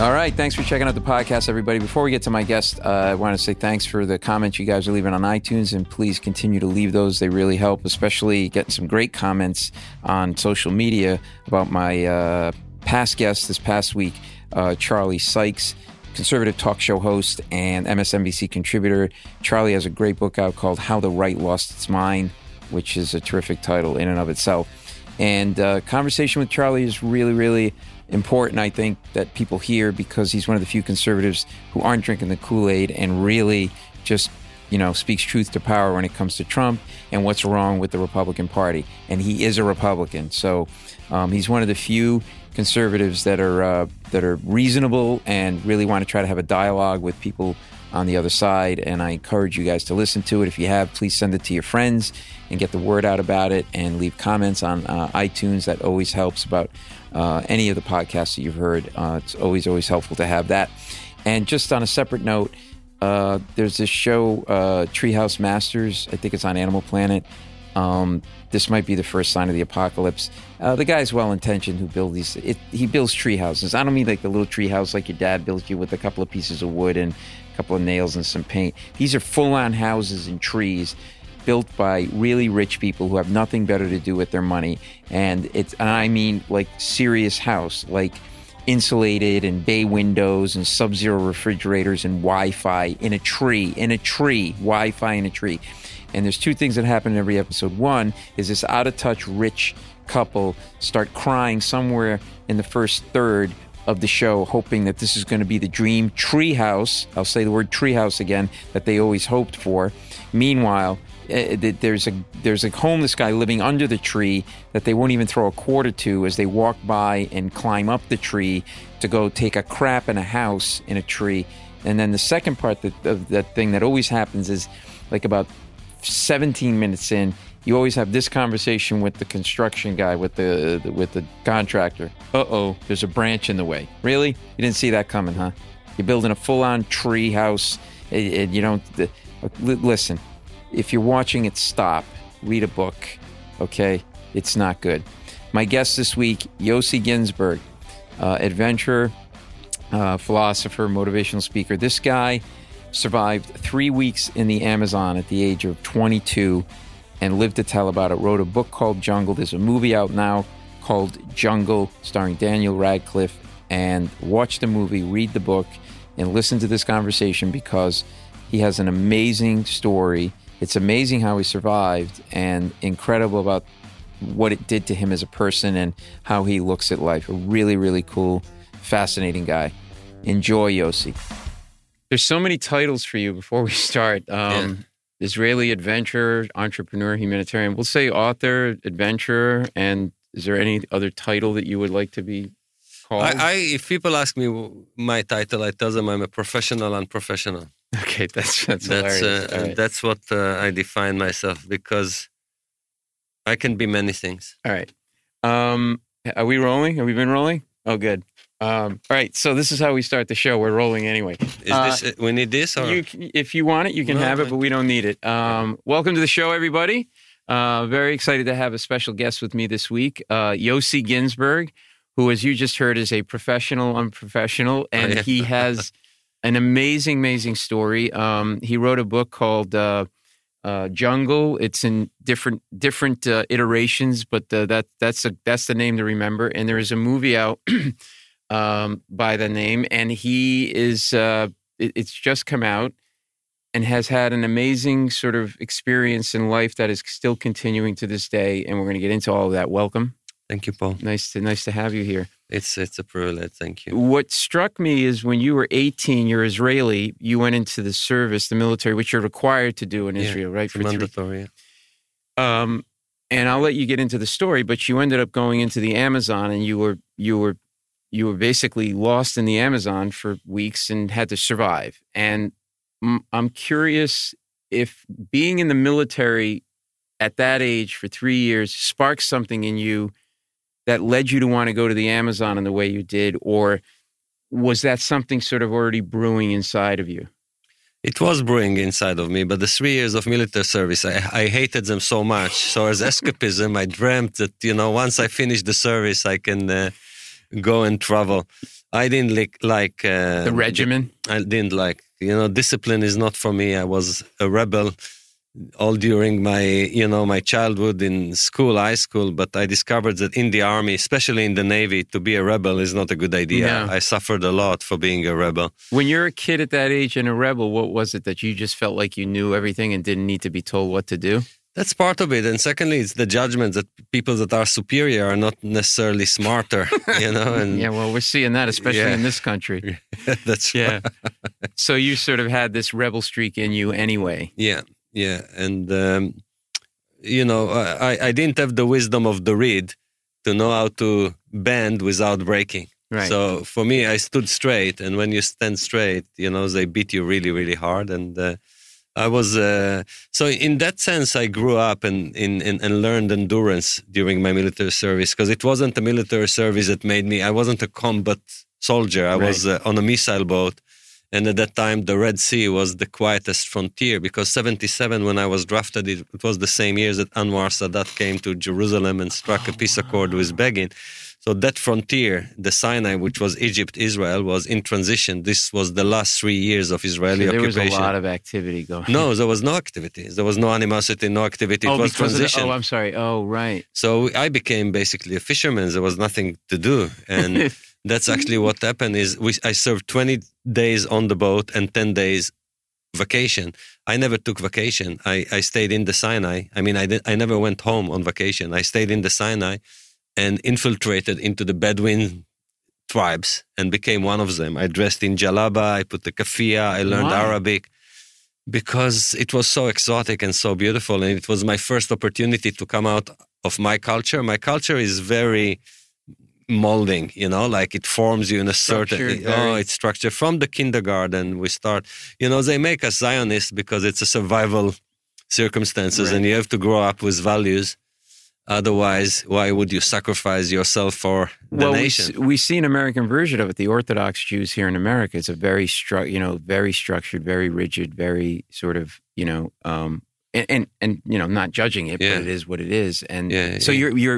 All right. Thanks for checking out the podcast, everybody. Before we get to my guest, I want to say thanks for the comments you guys are leaving on iTunes, and please continue to leave those. They really help, especially getting some great comments on social media about my past guest this past week, Charlie Sykes, conservative talk show host and MSNBC contributor. Charlie has a great book out called How the Right Lost Its Mind, which is a terrific title in and of itself. And conversation with Charlie is really, really important, I think, that people hear, because he's one of the few conservatives who aren't drinking the Kool-Aid and really just, speaks truth to power when it comes to Trump and what's wrong with the Republican Party. And he is a Republican. So he's one of the few conservatives that are reasonable and really want to try to have a dialogue with people on the other side. And I encourage you guys to listen to it. If you have, please send it to your friends and get the word out about it, and leave comments on iTunes. That always helps about any of the podcasts that you've heard. It's always helpful to have that. And just on a separate note, there's this show, Treehouse Masters. I think it's on Animal Planet. This might be the first sign of the apocalypse. The guy's well-intentioned who builds these. He builds tree houses. I don't mean like the little tree house like your dad built you with a couple of pieces of wood and a couple of nails and some paint. These are full-on houses and trees built by really rich people who have nothing better to do with their money. And I mean like serious house, like insulated and bay windows and sub-zero refrigerators and Wi-Fi in a tree, Wi-Fi in a tree. And there's two things that happen in every episode. One is this out-of-touch rich couple start crying somewhere in the first third of the show, hoping that this is going to be the dream treehouse. I'll say the word treehouse again, that they always hoped for. Meanwhile, there's a homeless guy living under the tree that they won't even throw a quarter to as they walk by and climb up the tree to go take a crap in a house in a tree. And then the second part of that thing that always happens is, like, about 17 minutes in, you always have this conversation with the construction guy, with the contractor. There's a branch in the way. Really? You didn't see that coming, huh? You're building a full-on tree house. Listen, if you're watching it, stop. Read a book, okay? It's not good. My guest this week, Yossi Ginsburg, adventurer, philosopher, motivational speaker. This guy survived 3 weeks in the Amazon at the age of 22 and lived to tell about it. Wrote a book called Jungle. There's a movie out now called Jungle starring Daniel Radcliffe. And watch the movie, read the book, and listen to this conversation, because he has an amazing story. It's amazing how he survived, and incredible about what it did to him as a person and how he looks at life. A really, really cool, fascinating guy. Enjoy, Yossi. There's so many titles for you before we start. Israeli adventurer, entrepreneur, humanitarian. We'll say author, adventurer, and is there any other title that you would like to be called? If people ask me my title, I tell them I'm a professional unprofessional. Okay, that's hilarious. Right. That's what I define myself, because I can be many things. All right. Are we rolling? Have we been rolling? Oh, good. All right, so this is how we start the show. We're rolling anyway. Is this we need this? Or? If you want it, you can have it, but we don't need it. Welcome to the show, everybody. Very excited to have a special guest with me this week, Yossi Ginsburg, who, as you just heard, is a professional unprofessional, and he has an amazing story. He wrote a book called Jungle. It's in different iterations, but that's the name to remember. And there is a movie out by the name, and he is it's just come out and has had an amazing sort of experience in life that is still continuing to this day, and we're going to get into all of that. Welcome. Thank you, Paul. Nice to have you here. It's a privilege. Thank you. What struck me is when you were 18, you're Israeli, you went into the service, the military, which you're required to do in Israel, right? For mandatory. And I'll let you get into the story, but you ended up going into the Amazon, and you were basically lost in the Amazon for weeks and had to survive. And I'm curious if being in the military at that age for 3 years sparked something in you that led you to want to go to the Amazon in the way you did, or was that something sort of already brewing inside of you? It was brewing inside of me, but the 3 years of military service, I hated them so much. So as escapism, I dreamt that, once I finish the service, I can go and travel. I didn't like the regimen. I didn't like, discipline is not for me. I was a rebel all during my, my childhood in school, high school. But I discovered that in the army, especially in the Navy, to be a rebel is not a good idea. No. I suffered a lot for being a rebel. When you're a kid at that age and a rebel, what was it that you just felt like you knew everything and didn't need to be told what to do? That's part of it. And secondly, it's the judgment that people that are superior are not necessarily smarter, And yeah, well, we're seeing that, especially in this country. That's right. So you sort of had this rebel streak in you anyway. Yeah. And, I didn't have the wisdom of the reed to know how to bend without breaking. Right. So for me, I stood straight. And when you stand straight, they beat you really, really hard. And I was so in that sense I grew up and learned endurance during my military service, because it wasn't a military service that made me. I wasn't a combat soldier. I was on a missile boat, and at that time the Red Sea was the quietest frontier, because 1977 when I was drafted, it was the same year that Anwar Sadat came to Jerusalem and struck a peace accord with Begin. So that frontier, the Sinai, which was Egypt, Israel, was in transition. This was the last 3 years of Israeli occupation. There was a lot of activity going on. No, there was no activity. There was no animosity, no activity. It was transition. I'm sorry. Oh, right. So I became basically a fisherman. There was nothing to do. And that's actually what happened is I served 20 days on the boat and 10 days vacation. I never took vacation. I stayed in the Sinai. I mean, I never went home on vacation. I stayed in the Sinai and infiltrated into the Bedouin tribes and became one of them. I dressed in jalaba, I put the kafia, I learned Arabic, because it was so exotic and so beautiful, and it was my first opportunity to come out of my culture. My culture is very molding, like it forms you in a certain... it's structured. From the kindergarten, we start... they make us Zionists because it's a survival circumstances, and you have to grow up with values. Otherwise, why would you sacrifice yourself for the nation? We see an American version of it. The Orthodox Jews here in America, it's a very very structured, very rigid, very sort of, and not judging it, but it is what it is. And so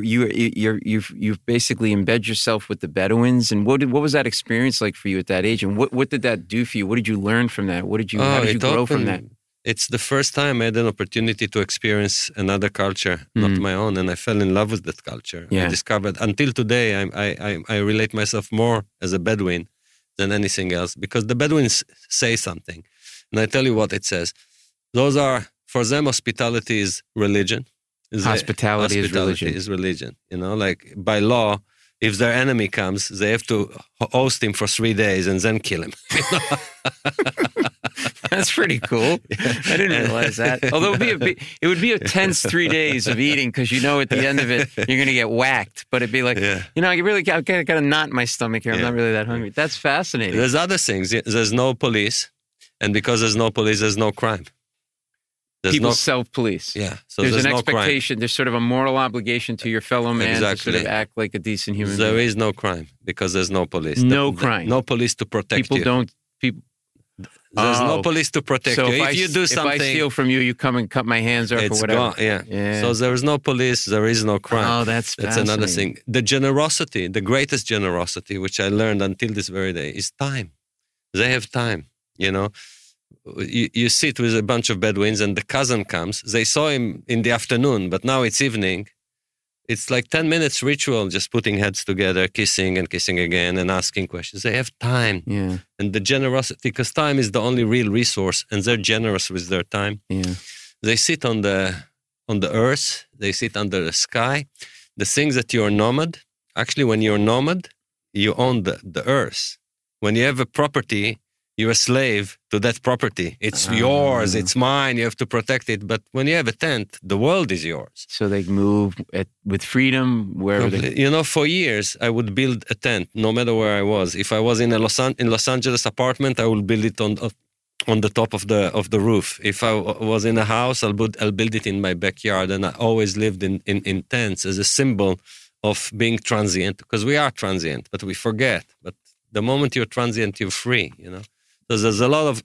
you've basically embed yourself with the Bedouins. And what was that experience like for you at that age? And what did that do for you? What did you learn from that? How did you grow from that? It's the first time I had an opportunity to experience another culture, not my own, and I fell in love with that culture. I discovered, until today, I relate myself more as a Bedouin than anything else, because the Bedouins say something, and I tell you what it says. For them, hospitality is religion. Hospitality is religion. Like by law, if their enemy comes, they have to host him for 3 days and then kill him. That's pretty cool. I didn't realize that. Although it would be a tense 3 days of eating, because at the end of it you're going to get whacked. But it'd be like, I've got a knot in my stomach here. I'm not really that hungry. That's fascinating. There's other things. There's no police, and because there's no police, there's no crime. People self-police. Yeah. So there's an no expectation. Crime. There's sort of a moral obligation to your fellow man to sort of act like a decent human being. There is no crime because there's no police. Crime. No police to protect you. There's no police to protect you. If you do something... If I steal from you, you come and cut my hands off or whatever. Gone, yeah. So there is no police, there is no crime. Oh, that's another thing. The generosity, the greatest generosity, which I learned until this very day, is time. They have time, You sit with a bunch of Bedouins and the cousin comes. They saw him in the afternoon, but now it's evening. It's like 10 minutes ritual, just putting heads together, kissing and kissing again and asking questions. They have time. Yeah. And the generosity, because time is the only real resource, and they're generous with their time. Yeah. They sit on the earth. They sit under the sky. The things that you're nomad, actually when you're nomad, you own the earth. When you have a property, you're a slave to that property. It's yours, it's mine, you have to protect it. But when you have a tent, the world is yours. So they move with freedom wherever they... For years, I would build a tent, no matter where I was. If I was in a Los Angeles apartment, I would build it on the top of the roof. If I was in a house, I'll build it in my backyard. And I always lived in tents as a symbol of being transient, because we are transient, but we forget. But the moment you're transient, you're free, So there's a lot of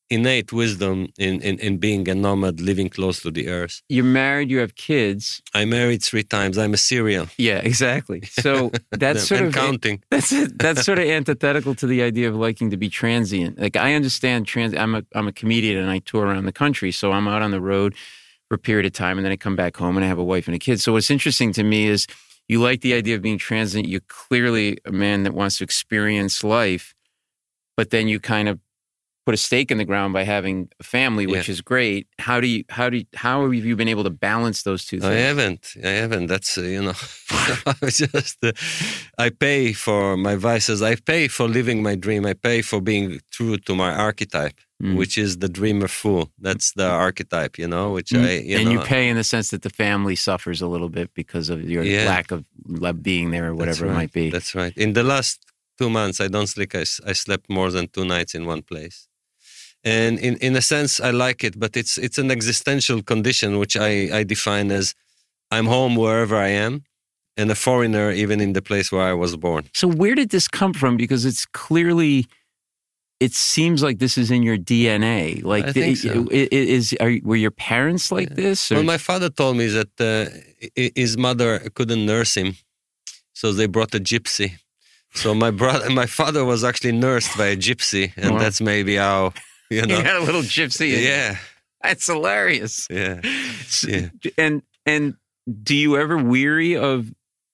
innate wisdom in being a nomad, living close to the earth. You're married, you have kids. I married 3 times. I'm a serial. Yeah, exactly. So that's sort of counting. That's sort of antithetical to the idea of liking to be transient. Like I understand I'm a comedian and I tour around the country, so I'm out on the road for a period of time and then I come back home and I have a wife and a kid. So what's interesting to me is you like the idea of being transient. You're clearly a man that wants to experience life, but then you kind of put a stake in the ground by having a family, which is great. How have you been able to balance those two things? I haven't. That's, I pay for my vices. I pay for living my dream. I pay for being true to my archetype, which is the dreamer fool. That's the archetype, which you pay in the sense that the family suffers a little bit because of your lack of being there or whatever it might be. That's right. In the last 2 months, I don't sleep. I slept more than 2 nights in one place. And in a sense, I like it, but it's an existential condition, which I define as I'm home wherever I am and a foreigner even in the place where I was born. So where did this come from? Because it seems like this is in your DNA. Like, I think so. Were your parents like this? Or? Well, my father told me that his mother couldn't nurse him, so they brought a gypsy. So my father was actually nursed by a gypsy, and that's maybe how... You had a little gypsy. Yeah. That's hilarious. Yeah. And do you ever weary of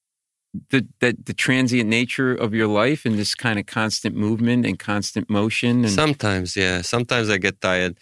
the transient nature of your life and this kind of constant movement and constant motion? And... Sometimes, yeah. Sometimes I get tired.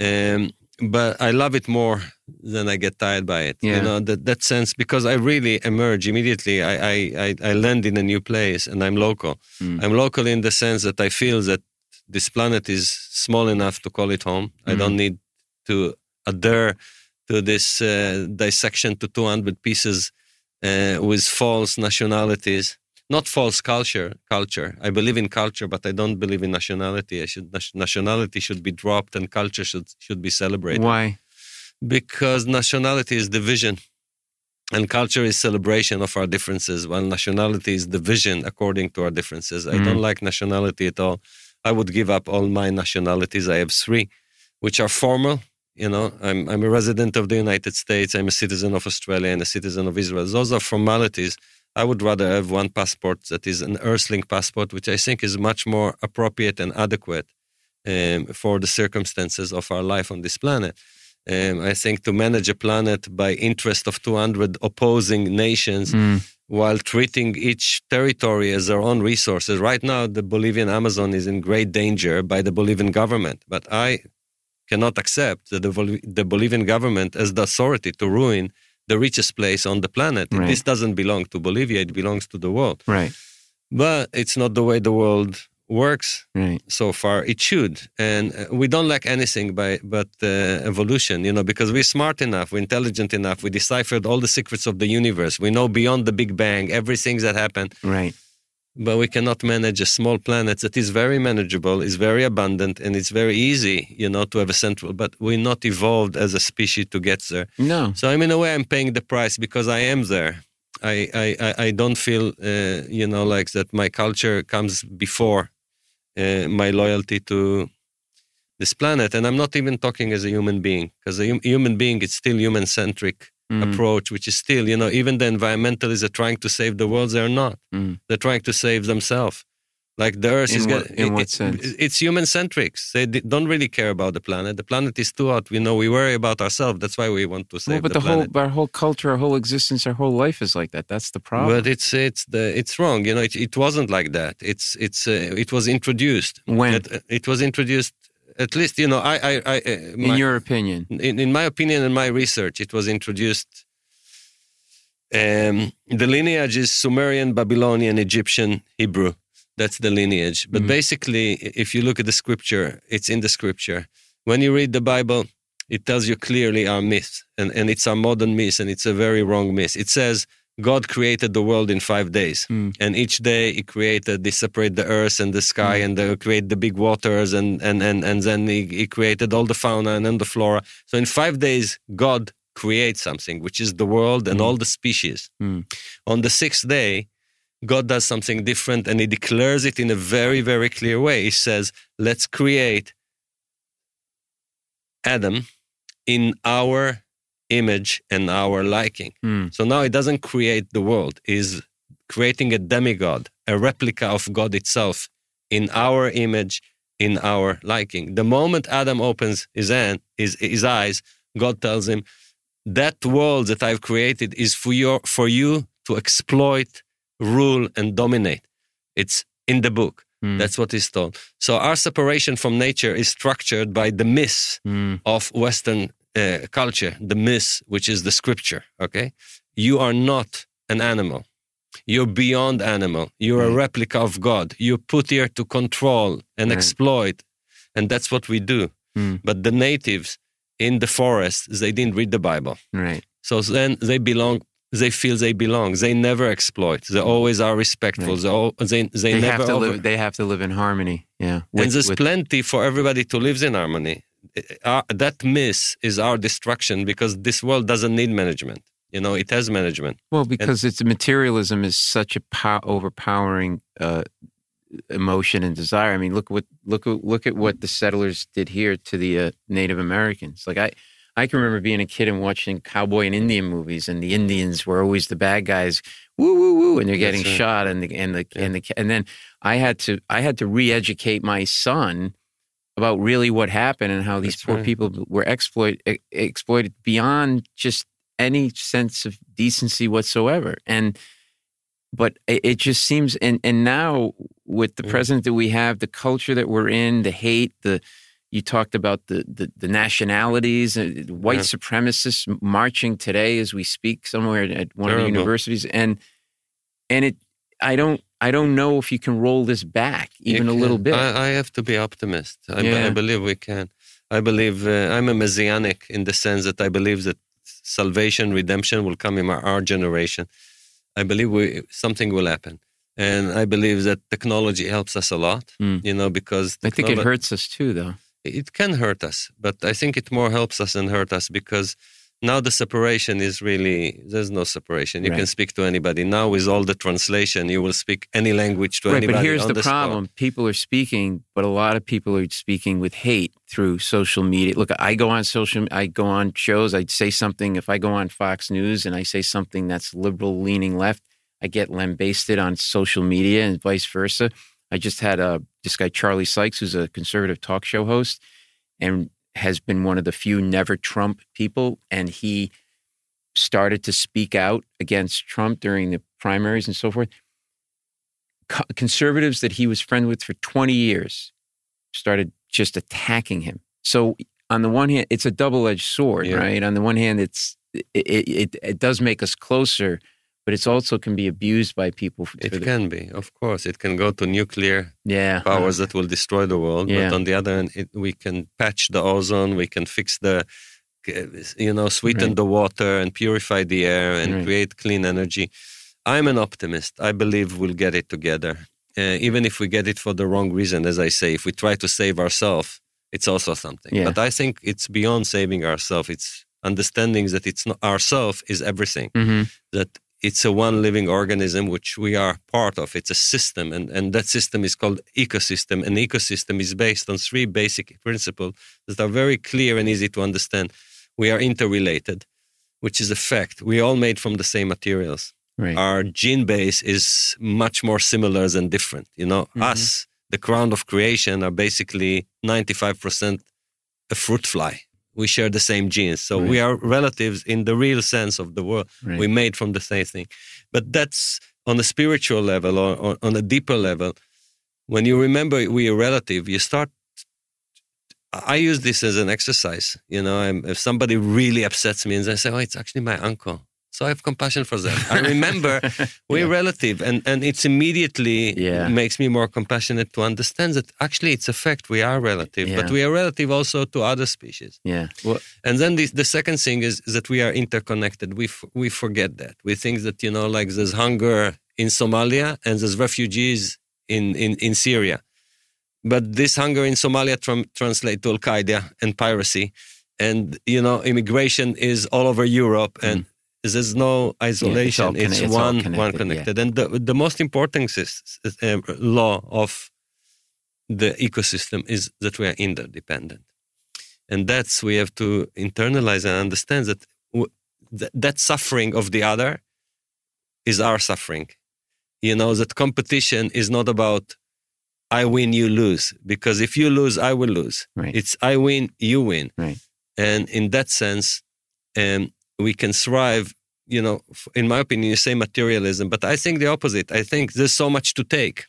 But I love it more than I get tired by it. Yeah. That sense, because I really emerge immediately. I land in a new place and I'm local. I'm local in the sense that I feel that this planet is small enough to call it home. I don't need to adhere to this dissection to 200 pieces with false nationalities. Not false culture. I believe in culture, but I don't believe in nationality. Nationality should be dropped and culture should be celebrated. Why? Because nationality is division and culture is celebration of our differences, while nationality is division according to our differences. I don't like nationality at all. I would give up all my nationalities. I have 3, which are formal. I'm a resident of the United States. I'm a citizen of Australia and a citizen of Israel. Those are formalities. I would rather have one passport that is an Earthlink passport, which I think is much more appropriate and adequate for the circumstances of our life on this planet. I think to manage a planet by interest of 200 opposing nations, while treating each territory as their own resources. Right now, the Bolivian Amazon is in great danger by the Bolivian government. But I cannot accept that the Bolivian government has the authority to ruin the richest place on the planet. Right. This doesn't belong to Bolivia, it belongs to the world. Right. But it's not the way the world works so far. It should. And we don't lack anything but evolution, because we're smart enough, we're intelligent enough, we deciphered all the secrets of the universe. We know beyond the Big Bang, everything that happened. Right. But we cannot manage a small planet that is very manageable, is very abundant, and it's very easy, to have a central, but we're not evolved as a species to get there. No. So in a way, I'm paying the price because I am there. I don't feel, like that my culture comes before my loyalty to this planet. And I'm not even talking as a human being, because a human being is still human-centric approach, which is still, even the environmentalists are trying to save the world, they're not. They're trying to save themselves. Like the Earth in what sense? It's human-centric. They don't really care about the planet. The planet is too hot. We worry about ourselves. That's why we want to save the planet. Our whole culture, our whole existence, our whole life is like that. That's the problem. But it's wrong. It wasn't like that. It was introduced. When? It was introduced. At least, in your opinion, in my opinion and my research, it was introduced. The lineage is Sumerian, Babylonian, Egyptian, Hebrew. That's the lineage. But basically, if you look at the scripture, it's in the scripture. When you read the Bible, it tells you clearly our myth, and it's our modern myth, and it's a very wrong myth. It says God created the world in 5 days, and each day He created, He separated the earth and the sky, and created the big waters, and then he created all the fauna and then the flora. So in 5 days, God creates something, which is the world and all the species. On the 6th day, God does something different, and He declares it in a very, very clear way. He says, let's create Adam in our image and our liking. So now it doesn't create the world. It's creating a demigod, a replica of God itself in our image, in our liking. The moment Adam opens his eyes, God tells him, that world that I've created is for you to exploit, rule, and dominate. It's in the book. That's what is told. So our separation from nature is structured by the myths of Western culture, the myths, which is the scripture, okay? You are not an animal. You're beyond animal. You're a replica of God. You're put here to control and exploit. And that's what we do. But the natives in the forest, they didn't read the Bible. Right. So then they feel they belong. They never exploit. They always are respectful. Right. They never they have to live in harmony. Yeah. And there's plenty for everybody to live in harmony. That myth is our destruction because this world doesn't need management. It has management. Well, because materialism is such a overpowering emotion and desire. I mean, look at what the settlers did here to the Native Americans. Like I can remember being a kid and watching cowboy and Indian movies, and the Indians were always the bad guys. Woo woo woo, and they're getting shot, and then I had to re-educate my son about really what happened and how these poor people were exploited beyond just any sense of decency whatsoever. But it just seems, and now with the president that we have, the culture that we're in, the hate, you talked about the nationalities, white supremacists marching today as we speak somewhere at one of the universities, and I don't know if you can roll this back even a little bit. I have to be optimist. I believe we can. I believe I'm a messianic in the sense that I believe that salvation, redemption will come in our generation. I believe something will happen. And I believe that technology helps us a lot, because... I think it hurts us too, though. It can hurt us, but I think it more helps us than hurt us because now the separation is really... There's no separation. You can speak to anybody. Now with all the translation, you will speak any language to anybody. But here's the problem. People are speaking, but a lot of people are speaking with hate through social media. Look, I go on shows, I say something. If I go on Fox News and I say something that's liberal leaning left, I get lambasted on social media and vice versa. I just had this guy, Charlie Sykes, who's a conservative talk show host and has been one of the few never Trump people. And he started to speak out against Trump during the primaries and so forth. Conservatives that he was friends with for 20 years started just attacking him. So on the one hand, it's a double-edged sword, right? On the one hand, it does make us closer, but it also can be abused by people. It can be, of course. It can go to nuclear powers that will destroy the world. Yeah. But on the other hand, we can patch the ozone, we can fix sweeten the water and purify the air and create clean energy. I'm an optimist. I believe we'll get it together. Even if we get it for the wrong reason, as I say, if we try to save ourselves, it's also something. Yeah. But I think it's beyond saving ourselves. It's understanding that it's not ourself is everything. Mm-hmm. That it's a one living organism which we are part of. It's a system, and that system is called ecosystem. An ecosystem is based on 3 basic principles that are very clear and easy to understand. We are interrelated, which is a fact. We all made from the same materials. Right. Our gene base is much more similar than different. Us, the crown of creation, are basically 95% a fruit fly. We share the same genes. So we are relatives in the real sense of the word. Right. We made from the same thing. But that's on a spiritual level or on a deeper level. When you remember we are relative, you start... I use this as an exercise. If somebody really upsets me and I say, it's actually my uncle. So I have compassion for them. I remember we're relative, and it's immediately makes me more compassionate to understand that actually it's a fact. We are relative, but we are relative also to other species. Yeah. Well, and then the second thing is that we are interconnected. We forget that. We think that, like there's hunger in Somalia and there's refugees in Syria. But this hunger in Somalia translates to Al-Qaeda and piracy. And, immigration is all over Europe and there's no isolation. It's one connected. And the most important law of the ecosystem is that we are interdependent. And we have to internalize and understand that that suffering of the other is our suffering. That competition is not about I win, you lose. Because if you lose, I will lose. Right. It's I win, you win. Right. And in that sense, we can thrive, in my opinion, you say materialism, but I think the opposite. I think there's so much to take.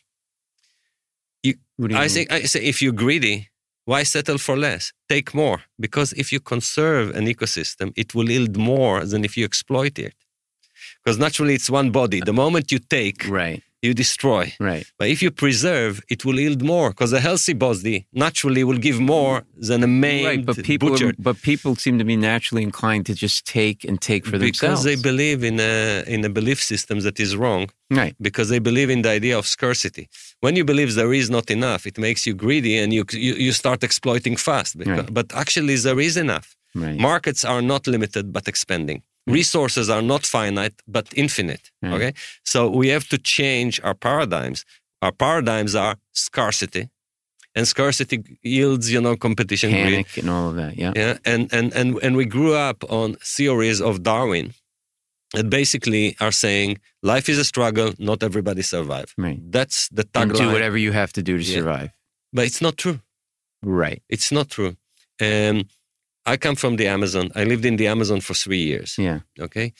I say if you're greedy, why settle for less? Take more. Because if you conserve an ecosystem, it will yield more than if you exploit it. Because naturally it's one body. The moment you take, right, you destroy. Right. But if you preserve, it will yield more. Because a healthy body naturally will give more than a maimed butcher. But people seem to be naturally inclined to just take for themselves. Because they believe in a belief system that is wrong. Right. Because they believe in the idea of scarcity. When you believe there is not enough, it makes you greedy and you start exploiting fast. But actually there is enough. Right. Markets are not limited but expanding. Resources are not finite but infinite. Right. Okay, so we have to change our paradigms. Our paradigms are scarcity, and scarcity yields, competition, panic, greed, and all of that. Yeah. Yeah, and we grew up on theories of Darwin that basically are saying life is a struggle. Not everybody survive. Right. That's the tagline. And do whatever you have to do to survive. But it's not true. Right. It's not true. I come from the Amazon. I lived in the Amazon for 3 years. Yeah. Okay.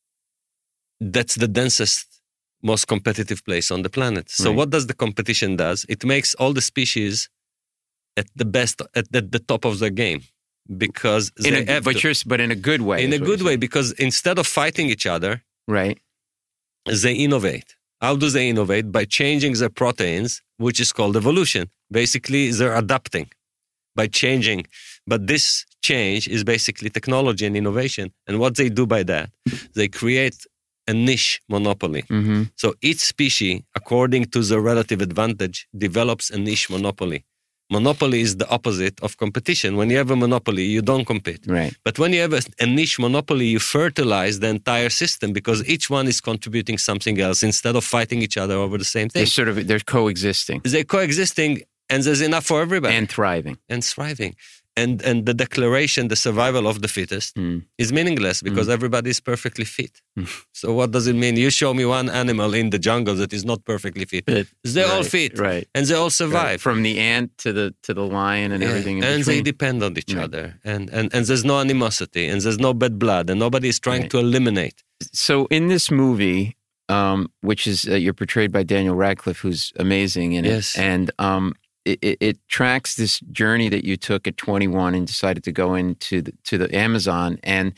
That's the densest, most competitive place on the planet. So what does the competition does? It makes all the species at the top of their game because but in a good way. In a good way, because instead of fighting each other, right, they innovate. How do they innovate? By changing their proteins, which is called evolution. Basically, they're adapting by changing. But this change is basically technology and innovation. And what they do by that, they create a niche monopoly. Mm-hmm. So each species, according to the relative advantage, develops a niche monopoly. Monopoly is the opposite of competition. When you have a monopoly, you don't compete. Right. But when you have a niche monopoly, you fertilize the entire system because each one is contributing something else instead of fighting each other over the same thing. They're coexisting. They're coexisting, and there's enough for everybody. And thriving. And the declaration, the survival of the fittest, is meaningless because everybody is perfectly fit. So what does it mean? You show me one animal in the jungle that is not perfectly fit. They're all fit, right, and they all survive. Right. From the ant to the lion and everything in and between. They depend on each other. And there's no animosity, and there's no bad blood, and nobody is trying to eliminate. So in this movie, which is you're portrayed by Daniel Radcliffe, who's amazing in it. Yes. And it tracks this journey that you took at 21 and decided to go into the Amazon. And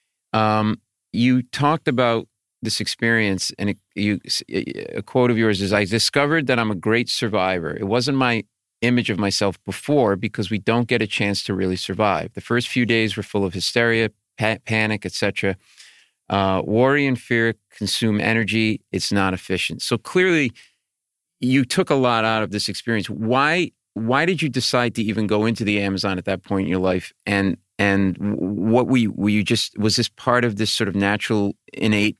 you talked about this experience, and a quote of yours is, "I discovered that I'm a great survivor. It wasn't my image of myself before because we don't get a chance to really survive. The first few days were full of hysteria, panic, etc. Worry and fear consume energy. It's not efficient." So clearly, you took a lot out of this experience. Why did you decide to even go into the Amazon at that point in your life? And what were you just, was this part of this sort of natural, innate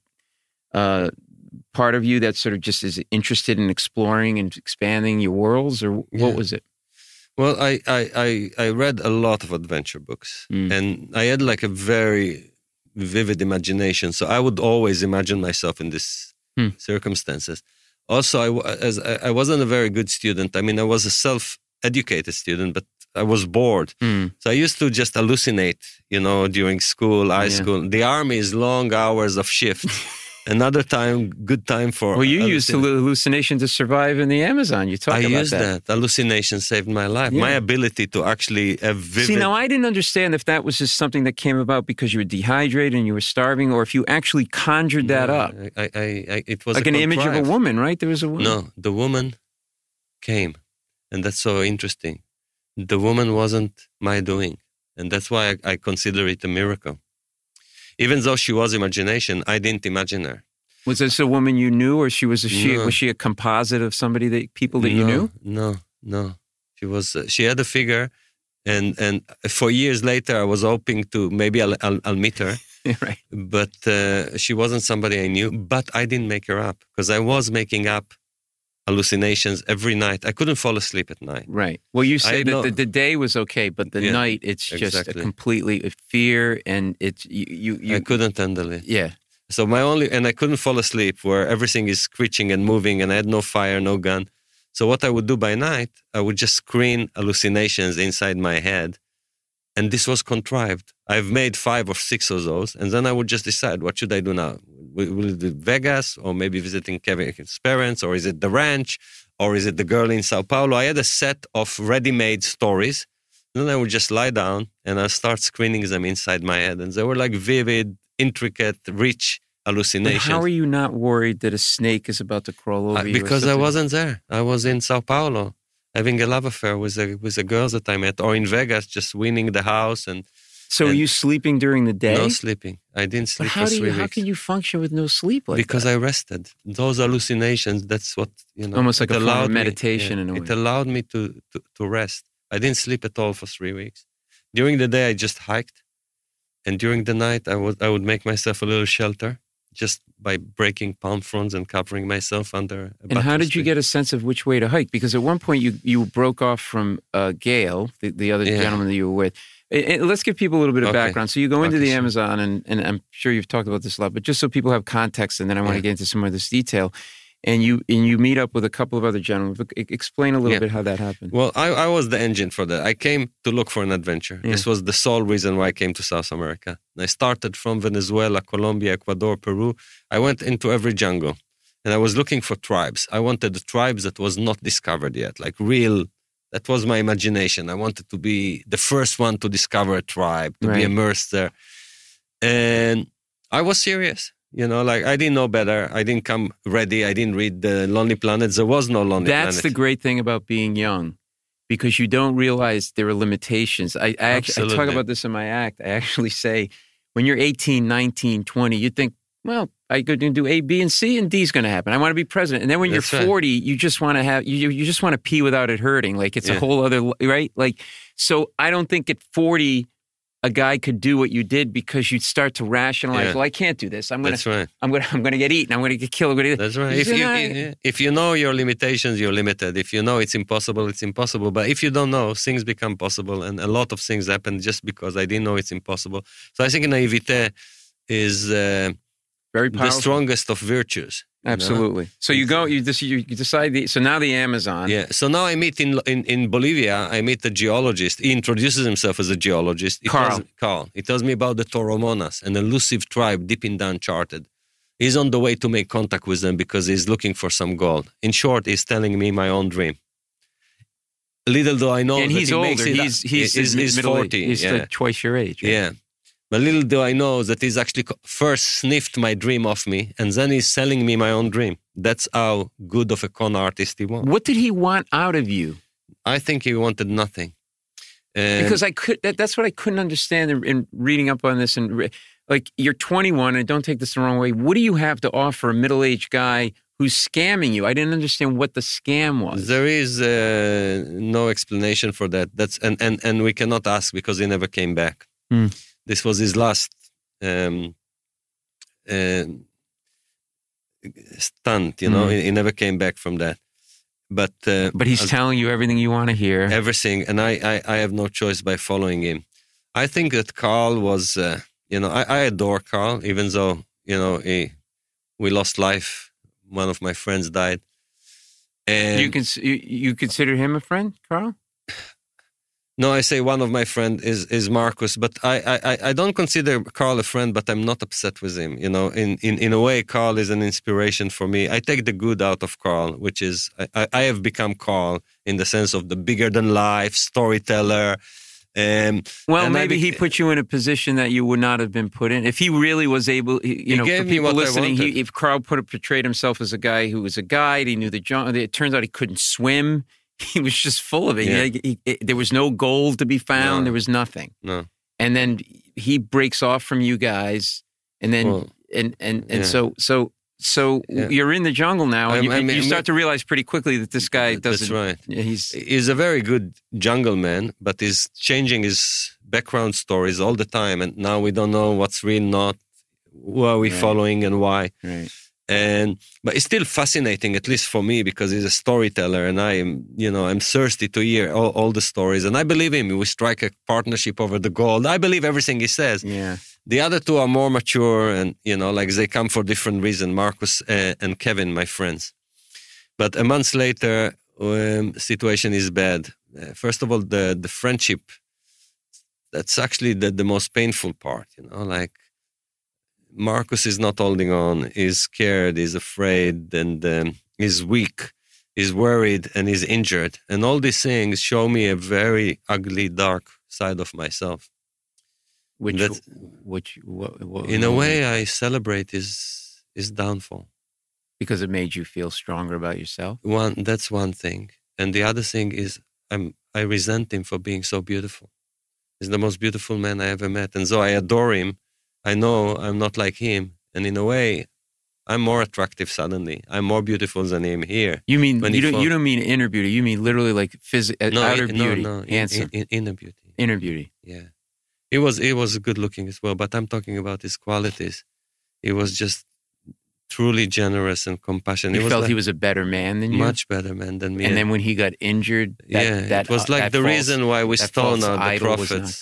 part of you that sort of just is interested in exploring and expanding your worlds, or what was it? Well, I read a lot of adventure books, and I had like a very vivid imagination. So I would always imagine myself in these circumstances. Also, I wasn't a very good student. I mean, I was a self-educated student, but I was bored. So I used to just hallucinate, during school, high school. The army is long hours of shift. Another time, good time for... Well, you used hallucination to survive in the Amazon. You talked about that. I used that. Hallucination saved my life. Yeah. My ability to actually have vivid... See, now I didn't understand if that was just something that came about because you were dehydrated and you were starving, or if you actually conjured that up. It was like an image of a woman, right? There was a woman. No, the woman came. And that's so interesting. The woman wasn't my doing. And that's why I consider it a miracle. Even though she was imagination, I didn't imagine her. Was this a woman you knew, or was she a composite of people that you knew? No. She had a figure, and for years later, I was hoping to maybe I'll meet her. Right. But she wasn't somebody I knew. But I didn't make her up because I was making up hallucinations every night. I couldn't fall asleep at night. Right. Well, you say that the day was okay, but the night, it's just a completely fear, and it's you. I couldn't handle it. Yeah. So I couldn't fall asleep where everything is screeching and moving, and I had no fire, no gun. So what I would do by night, I would just screen hallucinations inside my head. And this was contrived. I've made 5 or 6 of those. And then I would just decide, what should I do now? Will it be Vegas, or maybe visiting Kevin's parents, or is it the ranch, or is it the girl in Sao Paulo? I had a set of ready-made stories. And then I would just lie down and I start screening them inside my head. And they were like vivid, intricate, rich hallucinations. But how are you not worried that a snake is about to crawl over you? Because I wasn't there. I was in Sao Paulo, having a love affair with a girl that I met, or in Vegas, just winning the house. So were you sleeping during the day? No sleeping. I didn't sleep for 3 weeks. How can you function with no sleep like because that? I rested. Those hallucinations, that's what, almost like a form of meditation in a way. It allowed me to rest. I didn't sleep at all for 3 weeks. During the day, I just hiked. And during the night, I would make myself a little shelter just by breaking palm fronds and covering myself under a And how did you get a sense of which way to hike? Because at one point you broke off from Gail, the other gentleman that you were with. Let's give people a little bit of background. So you go into the Amazon, and I'm sure you've talked about this a lot, but just so people have context, and then I want to get into some of this detail. And you meet up with a couple of other gentlemen. Explain a little bit how that happened. Well, I was the engine for that. I came to look for an adventure. This was the sole reason why I came to South America. I started from Venezuela, Colombia, Ecuador, Peru. I went into every jungle, and I was looking for tribes. I wanted the tribes that was not discovered yet, like real. That was my imagination. I wanted to be the first one to discover a tribe, to be immersed there. And I was serious. Like I didn't know better. I didn't come ready. I didn't read the Lonely Planet. There was no Lonely Planet. That's the great thing about being young, because you don't realize there are limitations. I talk about this in my act. I actually say, when you're 18, 19, 20, you think, well, I could do A, B, and C, and D is going to happen. I want to be president. And then when you're 40, you just want to have, you just want to pee without it hurting. Like it's a whole other, right? Like, so I don't think at 40, a guy could do what you did, because you'd start to rationalize, well, I can't do this. I'm going to get eaten. I'm going to get killed. That's right. If you know your limitations, you're limited. If you know it's impossible, it's impossible. But if you don't know, things become possible. And a lot of things happen just because I didn't know it's impossible. So I think naivete is very powerful. The strongest of virtues. Absolutely. So you decide. So now the Amazon. Yeah. So now I meet in Bolivia. I meet a geologist. He introduces himself as a geologist. Carl. He tells me about the Toromonas, an elusive tribe deep in the uncharted. He's on the way to make contact with them because he's looking for some gold. In short, he's telling me my own dream. Little do I know, and he's older. He's 40. He's like twice your age. Right? Yeah. But little do I know that he's actually first sniffed my dream off me, and then he's selling me my own dream. That's how good of a con artist he was. What did he want out of you? I think he wanted nothing. Because that's what I couldn't understand in reading up on this. And like, you're 21, and don't take this the wrong way. What do you have to offer a middle-aged guy who's scamming you? I didn't understand what the scam was. There is no explanation for that. And we cannot ask, because he never came back. This was his last stunt, He never came back from that. But he's telling you everything you want to hear. Everything, and I have no choice by following him. I think that Carl was, I adore Carl, even though, we lost life. One of my friends died. And you consider him a friend, Carl? No, I say one of my friends is Marcus, but I don't consider Carl a friend, but I'm not upset with him. In a way, Carl is an inspiration for me. I take the good out of Carl, which is I have become Carl in the sense of the bigger than life storyteller. Maybe he put you in a position that you would not have been put in if he really was able. For people listening, if Carl portrayed himself as a guy who was a guide, he knew the jungle. It turns out he couldn't swim. He was just full of it. Yeah. There was no gold to be found. No. There was nothing. No. And then he breaks off from you guys, and then so you're in the jungle now, and you start to realize pretty quickly that this guy doesn't. That's right. He's a very good jungle man, but he's changing his background stories all the time, and now we don't know what's real, not who are we following, and why. Right. But it's still fascinating, at least for me, because he's a storyteller, and I'm thirsty to hear all the stories. And I believe him. We strike a partnership over the gold. I believe everything he says. Yeah. The other two are more mature, and they come for different reasons. Marcus and Kevin, my friends. But a month later, situation is bad. First of all, the friendship. That's actually the most painful part. Marcus is not holding on. He's scared. He's afraid, and he's weak. He's worried, and he's injured. And all these things show me a very ugly, dark side of myself. What, in a way, I celebrate his downfall because it made you feel stronger about yourself. That's one thing, and the other thing is I resent him for being so beautiful. He's the most beautiful man I ever met, and so I adore him. I know I'm not like him, and in a way, I'm more attractive suddenly. I'm more beautiful than him here. You mean you don't mean inner beauty? You mean literally like outer beauty, handsome, inner beauty. Inner beauty. Yeah, he was good looking as well. But I'm talking about his qualities. He was just truly generous and compassionate. You felt he was a better man than you? Much better man than me. And then when he got injured, it was like the reason why we stone the prophets.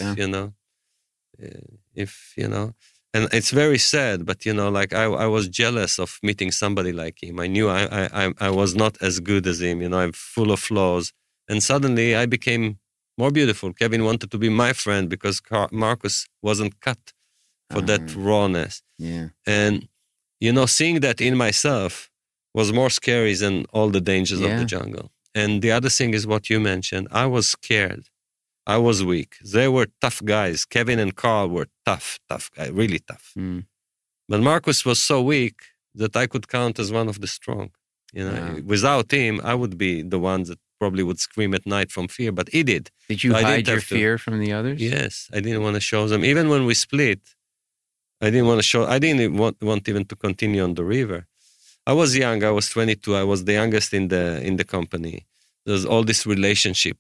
And it's very sad, but I was jealous of meeting somebody like him. I knew I was not as good as him. I'm full of flaws, and suddenly I became more beautiful. Kevin wanted to be my friend because Marcus wasn't cut for that rawness. Yeah, and seeing that in myself was more scary than all the dangers of the jungle. And the other thing is what you mentioned. I was scared. I was weak. They were tough guys. Kevin and Carl were tough guys, really tough. Mm. But Marcus was so weak that I could count as one of the strong. Without him, I would be the one that probably would scream at night from fear, but he did. Did you hide your fear from the others? Yes, I didn't want to show them. Even when we split, I didn't want to show. I didn't want even to continue on the river. I was young. I was 22. I was the youngest in the company. There's all this relationship,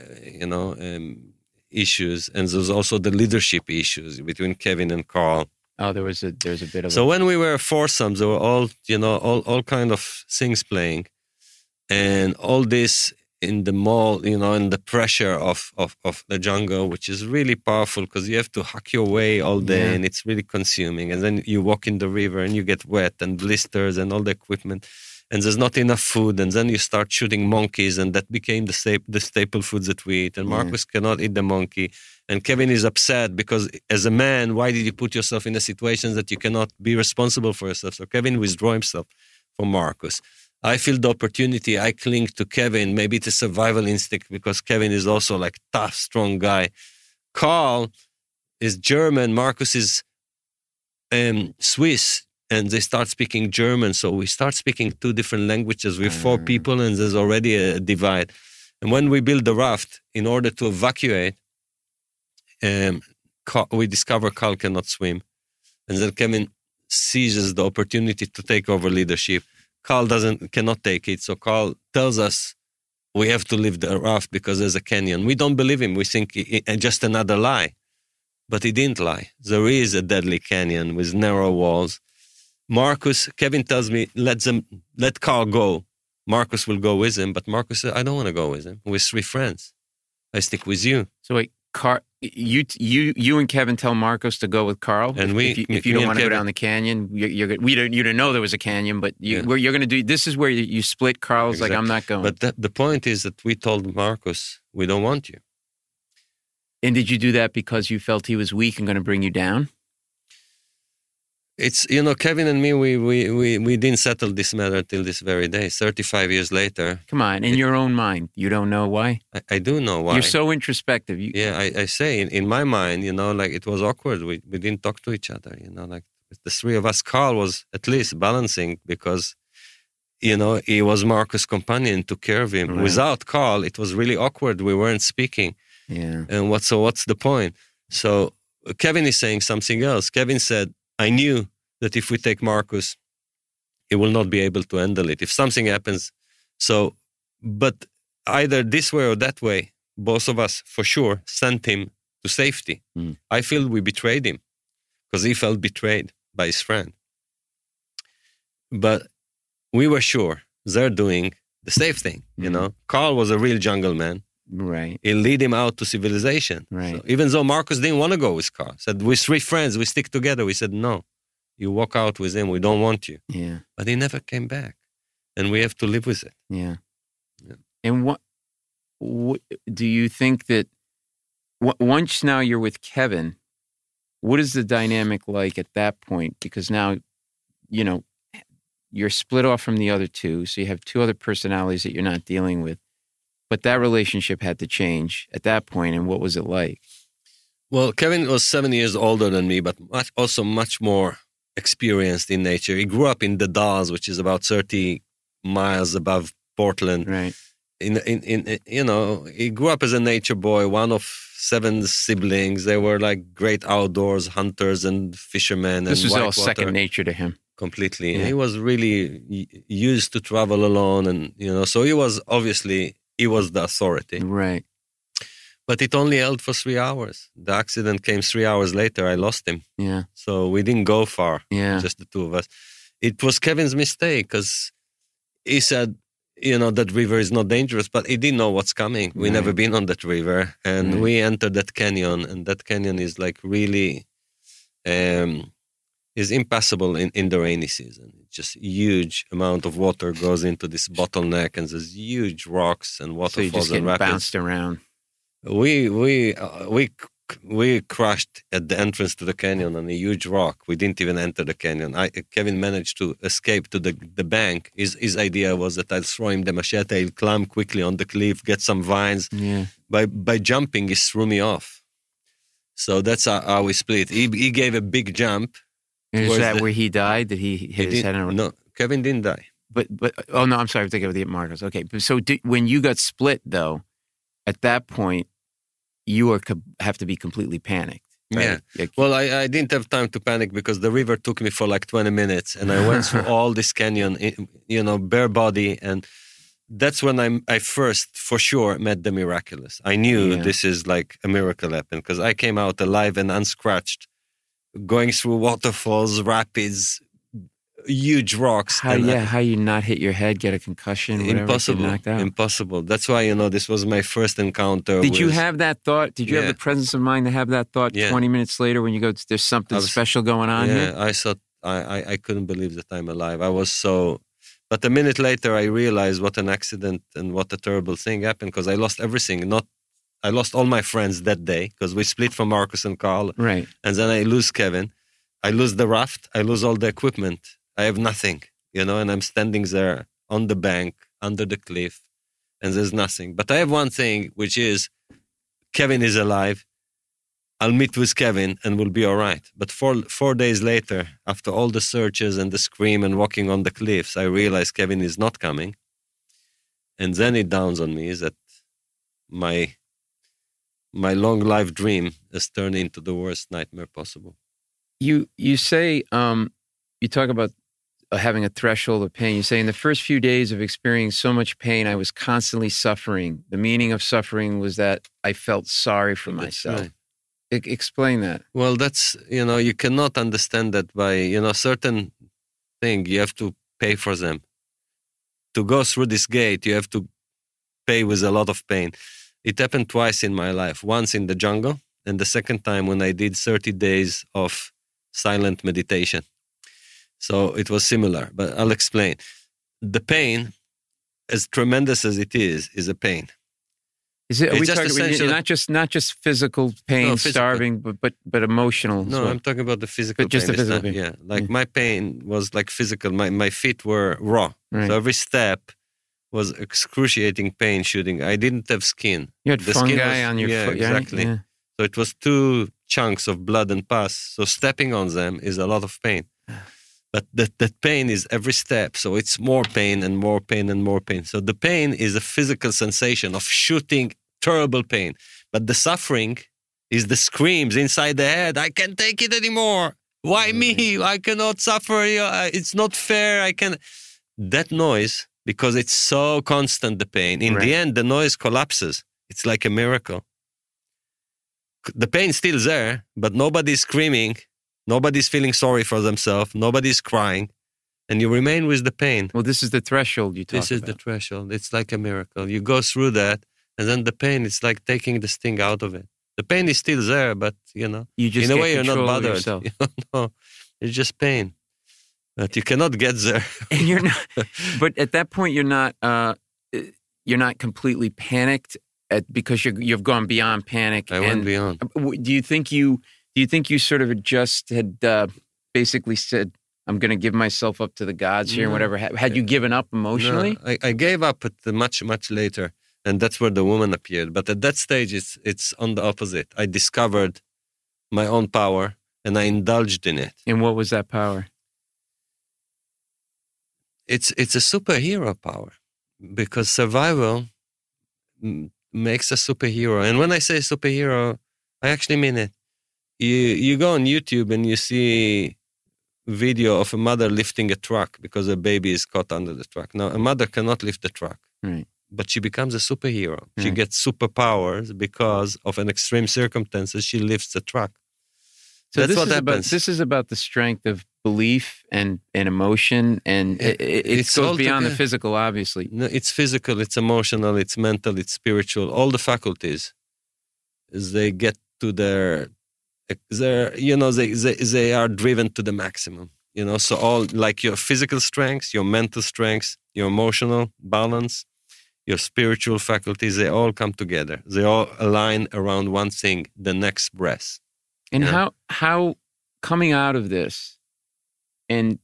issues, and there's also the leadership issues between Kevin and Carl. Oh, there's a bit of. So when we were foursomes, there were all kind of things playing, and all this in the mall, in the pressure of the jungle, which is really powerful because you have to hack your way all day, and it's really consuming. And then you walk in the river and you get wet and blisters and all the equipment. And there's not enough food, and then you start shooting monkeys, and that became the staple foods that we eat. And Marcus cannot eat the monkey, and Kevin is upset because as a man, why did you put yourself in a situation that you cannot be responsible for yourself? So Kevin withdraw himself from Marcus. I feel the opportunity. I cling to Kevin. Maybe it's a survival instinct because Kevin is also like tough, strong guy. Carl is German. Marcus is Swiss. And they start speaking German. So we start speaking two different languages with 4 people, and there's already a divide. And when we build the raft, in order to evacuate, we discover Carl cannot swim. And then Kevin seizes the opportunity to take over leadership. Carl cannot take it. So Carl tells us we have to leave the raft because there's a canyon. We don't believe him. We think just another lie. But he didn't lie. There is a deadly canyon with narrow walls. Kevin tells me, let Carl go. Marcus will go with him, but Marcus said, I don't want to go with him. We're 3 friends. I stick with you. So wait, you and Kevin tell Marcus to go with Carl? And if you don't want to go down the canyon, you didn't know there was a canyon, but you're going to do, this is where you split. Carl's exactly. Like, I'm not going. But the point is that we told Marcus, we don't want you. And did you do that because you felt he was weak and going to bring you down? It's, Kevin and me, we didn't settle this matter till this very day, 35 years later. Come on, in your own mind, you don't know why? I do know why. You're so introspective. I say, in my mind, like it was awkward. We didn't talk to each other, like the 3 of us. Carl was at least balancing because, he was Marcus' companion, took care of him. Right. Without Carl, it was really awkward. We weren't speaking. Yeah. And what's the point? So Kevin is saying something else. Kevin said, I knew that if we take Marcus, he will not be able to handle it. If something happens, but either this way or that way, both of us for sure sent him to safety. Mm. I feel we betrayed him because he felt betrayed by his friend. But we were sure they're doing the safe thing, you know. Carl was a real jungle man. Right. It lead him out to civilization. Right. So even though Marcus didn't want to go with Carl, said, we're 3 friends, we stick together. We said, no, you walk out with him, we don't want you. Yeah. But he never came back. And we have to live with it. Yeah. And what do you think that once now you're with Kevin, what is the dynamic like at that point? Because now, you know, you're split off from the other two, so you have 2 other personalities that you're not dealing with. But that relationship had to change at that point, and what was it like? Well, Kevin was 7 years older than me, but also much more experienced in nature. He grew up in the Dalles, which is about 30 miles above Portland. Right. You know, he grew up as a nature boy, one of 7 siblings. They were like great outdoors hunters and fishermen. This was all whitewater. second nature to him. Completely. Yeah. He was really used to travel alone, and you know, so he was the authority. Right. But it only held for 3 hours. The accident came 3 hours later. I lost him. Yeah. So we didn't go far. Yeah. Just the 2 of us. It was Kevin's mistake because he said, you know, that river is not dangerous, but he didn't know what's coming. We never been on that river, and we entered that canyon, and that canyon is like really is impassable in the rainy season. Just huge amount of water goes into this bottleneck, and there's huge rocks and waterfalls, so you just and getting rapids. Bounced around. We crashed at the entrance to the canyon on a huge rock. We didn't even enter the canyon. Kevin managed to escape to the bank. His idea was that I'd throw him the machete, he'll climb quickly on the cliff, get some vines. Yeah. By jumping, he threw me off. So that's how we split. He gave a big jump. Is that where he died? Did he hit his head on a rock? No, Kevin didn't die. But oh no, I'm sorry, I'm thinking of the Marcos. Okay, so when you got split though, at that point, you have to be completely panicked. Right? Yeah. Well, I didn't have time to panic because the river took me for like 20 minutes, and I went through all this canyon, you know, bare body, and that's when I first, for sure, met the miraculous. I knew this is like a miracle happened because I came out alive and unscratched, going through waterfalls, rapids, huge rocks. How you not hit your head, get a concussion, whatever, impossible, knocked out. Impossible. That's why, you know, this was my first encounter. Did you have that thought? Did you have the presence of mind to have that thought 20 minutes later when you go, there's something special going on here? I thought, I couldn't believe that I'm alive. I was so... But a minute later, I realized what an accident and what a terrible thing happened because I lost everything. I lost all my friends that day because we split from Marcus and Carl. Right. And then I lose Kevin. I lose the raft. I lose all the equipment. I have nothing, you know, and I'm standing there on the bank under the cliff and there's nothing. But I have one thing, which is Kevin is alive. I'll meet with Kevin and we'll be all right. But 4 days later, after all the searches and the scream and walking on the cliffs, I realized Kevin is not coming. And then it dawns on me that my long life dream has turned into the worst nightmare possible. You say, you talk about having a threshold of pain. You say in the first few days of experiencing so much pain, I was constantly suffering. The meaning of suffering was that I felt sorry for myself. Right. Explain that. Well, that's, you know, you cannot understand that by, you know, certain thing, you have to pay for them. To go through this gate, you have to pay with a lot of pain. It happened twice in my life. Once in the jungle, and the second time when I did 30 days of silent meditation. So it was similar, but I'll explain. The pain, as tremendous as it is a pain. Is it? Are we talking not just physical pain, starving, but emotional? No, I'm talking about the physical. But just pain the physical pain. Yeah, like my pain was like physical. My feet were raw, so every step was excruciating pain. Shooting. I didn't have skin. You had fungi on your foot. Exactly. Yeah. So it was 2 chunks of blood and pus. So stepping on them is a lot of pain. But that pain is every step. So it's more pain and more pain and more pain. So the pain is a physical sensation of shooting, terrible pain. But the suffering is the screams inside the head. I can't take it anymore. Why me? I cannot suffer. It's not fair. That noise, because it's so constant, the pain. In the end, the noise collapses. It's like a miracle. The pain's still there, but nobody's screaming. Nobody's feeling sorry for themselves. Nobody's crying. and you remain with the pain. Well, this is the threshold you talk about. This is the threshold. It's like a miracle. You go through that, and then the pain, it's like taking the sting out of it. The pain is still there, but, you just in a get way, you're not control of bothered. yourself. No, it's just pain. But you cannot get there. And you're not, but at that point, you're not completely panicked because you've gone beyond panic. I went beyond. Do you think you sort of just had basically said, I'm going to give myself up to the gods here and whatever? Had you given up emotionally? No, I gave up at much, much later. And that's where the woman appeared. But at that stage, it's on the opposite. I discovered my own power and I indulged in it. And what was that power? It's a superhero power, because survival makes a superhero. And when I say superhero, I actually mean it. You go on YouTube and you see video of a mother lifting a truck because a baby is caught under the truck. Now, a mother cannot lift the truck, right, but she becomes a superhero. Right. She gets superpowers because of an extreme circumstances. She lifts the truck. So that's what happens. This is about the strength of belief and emotion, and it goes beyond the physical, obviously. No, it's physical, it's emotional, it's mental, it's spiritual. All the faculties, as they get to they are driven to the maximum. So all, like your physical strengths, your mental strengths, your emotional balance, your spiritual faculties, they all come together. They all align around one thing: the next breath. And how coming out of this and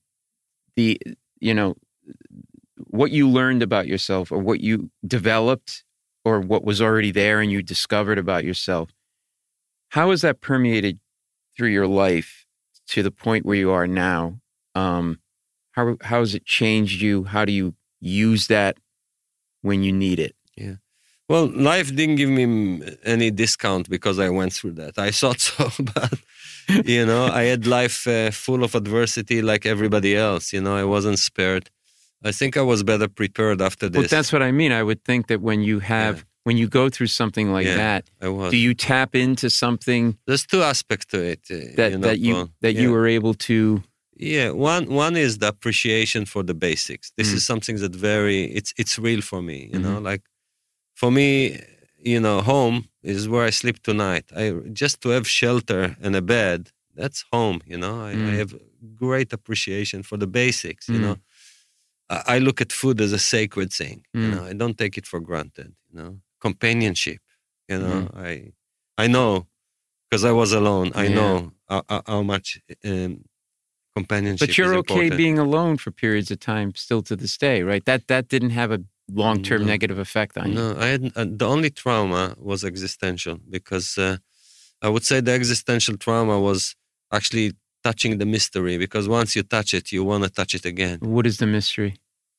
what you learned about yourself, or what you developed, or what was already there and you discovered about yourself, how has that permeated through your life to the point where you are now? How has it changed you? How do you use that when you need it? Yeah. Well, life didn't give me any discount because I went through that. I thought so, but, I had life full of adversity like everybody else. I wasn't spared. I think I was better prepared after this. But that's what I mean. I would think that when you go through something like that, do you tap into something? There's two aspects to it. You were able to... Yeah, one is the appreciation for the basics. This is something that it's real for me, like... For me, home is where I sleep tonight. Just to have shelter and a bed, that's home, I have great appreciation for the basics, I look at food as a sacred thing, I don't take it for granted, Companionship, I know, because I was alone, I know how much companionship But you're is okay important. being alone for periods of time still to this day, right? That didn't have a long-term negative effect on you. No, I had the only trauma was existential, because I would say the existential trauma was actually touching the mystery, because once you touch it, you want to touch it again. What is the mystery?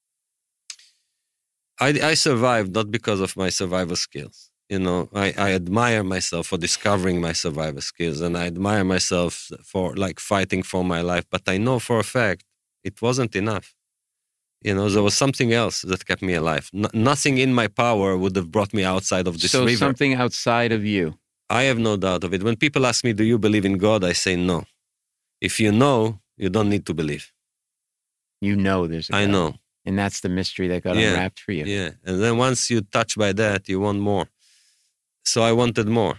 I survived not because of my survival skills. I admire myself for discovering my survival skills, and I admire myself for fighting for my life. But I know for a fact it wasn't enough. There was something else that kept me alive. Nothing in my power would have brought me outside of this river. So something outside of you. I have no doubt of it. When people ask me, do you believe in God? I say no. If you know, you don't need to believe. You know there's a God. I know. And that's the mystery that got unwrapped for you. Yeah. And then once you touch by that, you want more. So I wanted more.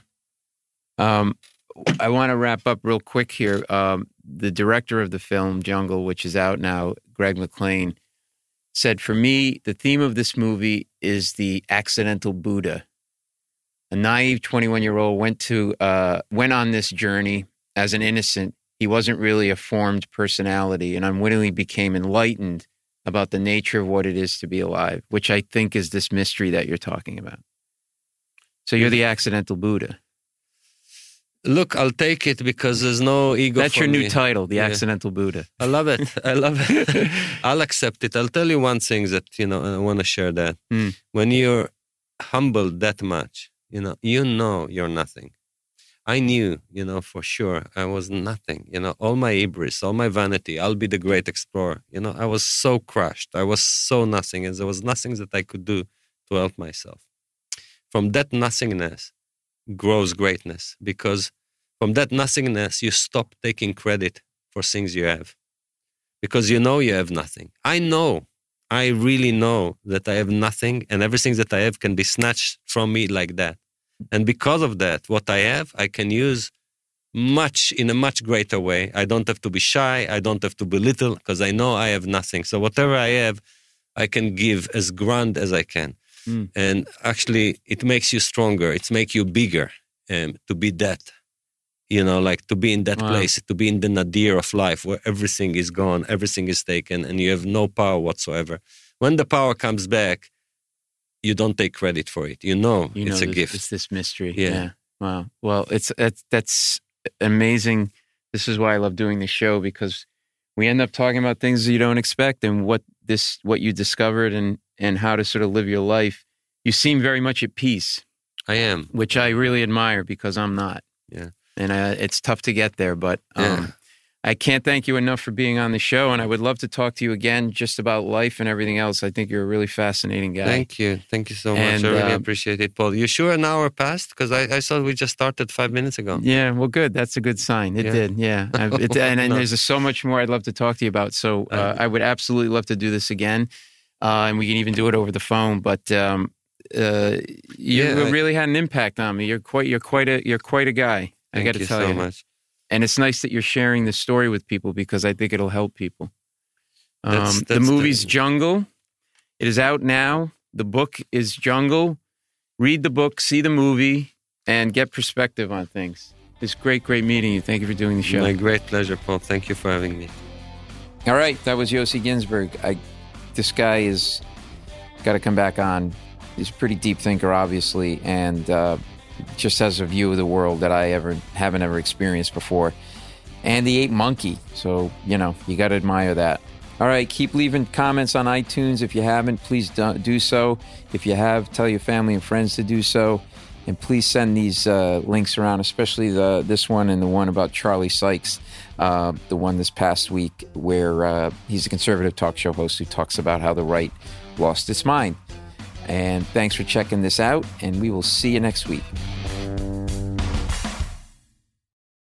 I want to wrap up real quick here. The director of the film, Jungle, which is out now, Greg McLean, said, for me, the theme of this movie is the accidental Buddha. A naive 21-year-old went on this journey as an innocent. He wasn't really a formed personality, and unwittingly became enlightened about the nature of what it is to be alive, which I think is this mystery that you're talking about. So you're the accidental Buddha. Look, I'll take it because there's no ego. That's for your me. new title, the accidental Buddha. I love it. I love it. I'll accept it. I'll tell you one thing that, I want to share that. When you're humbled that much, you're nothing. I knew, for sure I was nothing. All my hubris, all my vanity, I'll be the great explorer. I was so crushed. I was so nothing, and there was nothing that I could do to help myself. From that nothingness grows greatness, because from that nothingness, you stop taking credit for things you have. because you have nothing. I really know that I have nothing, and everything that I have can be snatched from me like that. And because of that, what I have, I can use in a much greater way. I don't have to be shy. I don't have to belittle, because I know I have nothing. So whatever I have, I can give as grand as I can. And actually, it makes you stronger. It makes you bigger to be that. Like to be in that place, to be in the nadir of life where everything is gone, everything is taken, and you have no power whatsoever. When the power comes back, you don't take credit for it. It's a gift. It's this mystery. Yeah. Wow. Well, that's amazing. This is why I love doing this show, because we end up talking about things you don't expect, and what you discovered and how to sort of live your life. You seem very much at peace. I am. Which I really admire, because I'm not. Yeah. And it's tough to get there, but I can't thank you enough for being on the show, and I would love to talk to you again just about life and everything else. I think you're a really fascinating guy. Thank you so much. I really appreciate it, Paul. You sure an hour passed? Because I saw we just started 5 minutes ago. Yeah, well, good. That's a good sign. It did, yeah. And there's so much more I'd love to talk to you about, so I would absolutely love to do this again, and we can even do it over the phone, but you really had an impact on me. You're quite a guy. I got to tell you. Thank you so much. And it's nice that you're sharing this story with people, because I think it'll help people. That's the movie's Jungle. It is out now. The book is Jungle. Read the book, see the movie, and get perspective on things. It's great meeting you. Thank you for doing the show. My great pleasure, Paul. Thank you for having me. All right. That was Yossi Ginsberg. This guy is got to come back on. He's a pretty deep thinker, obviously, and just has a view of the world that I haven't ever experienced before. And he ate monkey, so you got to admire that. All right, keep leaving comments on iTunes. If you haven't, please do so. If you have, tell your family and friends to do so, and please send these links around, especially this one and the one about Charlie Sykes, the one this past week where he's a conservative talk show host who talks about how the right lost its mind. And thanks for checking this out, and we will see you next week.